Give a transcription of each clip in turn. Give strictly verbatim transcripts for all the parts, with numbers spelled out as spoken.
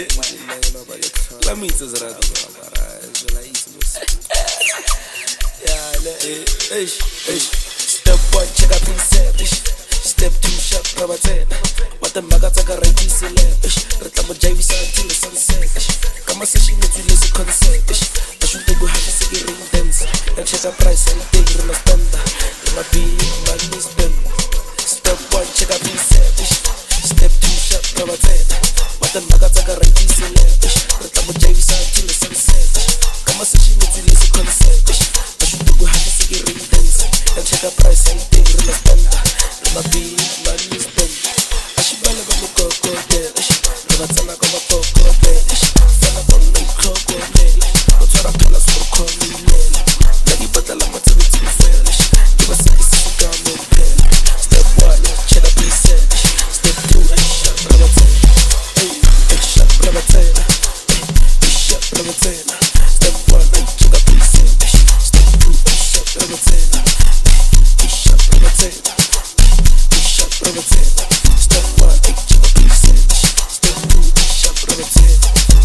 La mita zrado bara, zela ismus. Yeah, le, ish, ish. Step one, check up in ish. Step two, shop rabatena. What the magata ka regisi le, ish. Retamo J V sa until the sunset, ish. Kama session with you lazy concept, ish. Ashunta go happy sigi ring dance. And check up price and thing rima spenda. Rima be money spend. Step one, check up in ish. Step two, shop rabatena. What the magata ka regisi le, ish. Retamo J V sa until the sunset, ish. Kama session with you lazy concept, ish. Ashunta go happy sigi ring dance. And check up price and thing rima spenda. Rima be money spend. Ashibala ba mukoko de, ish. Rima tana ko ba koko de, ish. Fana ko no koko de. Otsara kala so ko ni le. Lagi batala matsabi ti felish. Give us a siga mo pen. Step one, check up please. Step two, shut rabatena. Hey, shut rabatena. Hey, shut rabatena. Step one, check up please. Step two, shut rabatena. Hey, shut rabatena. Hey, shut rabatena. Step one, check up please. Step two, shut rabatena.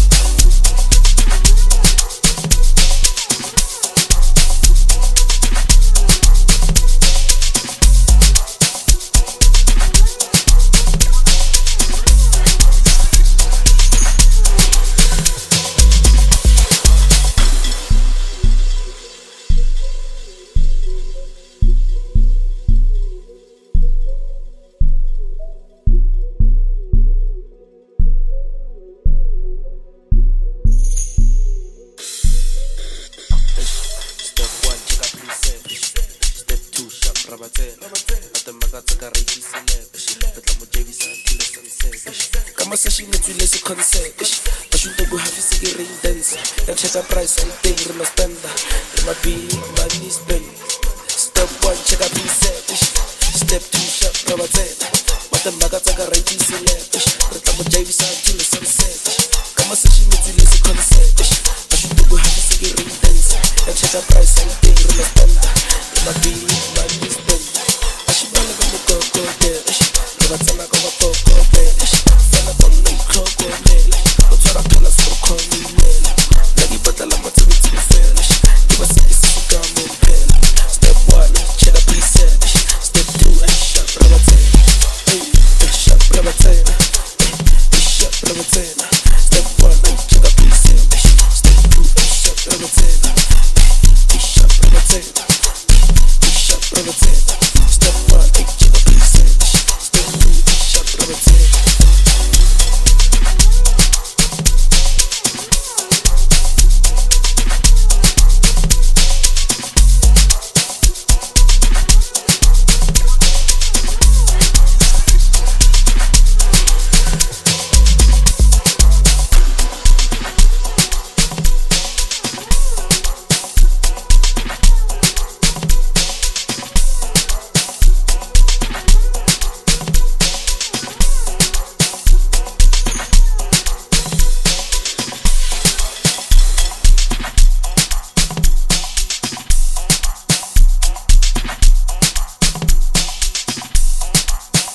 Step one, check up please. Step two, shop rabatena. Ate magata ka regisi le, Retamo J V sa until the sunset. Kama session with you lazy concept, Ashunta go happy sigi ring dance. And check up price and thing rima spenda. Rima be money spend. Step one, check up please. Step two, shop rabatena. Ate magata ka regisi le, Retamo J V sa until the sunset.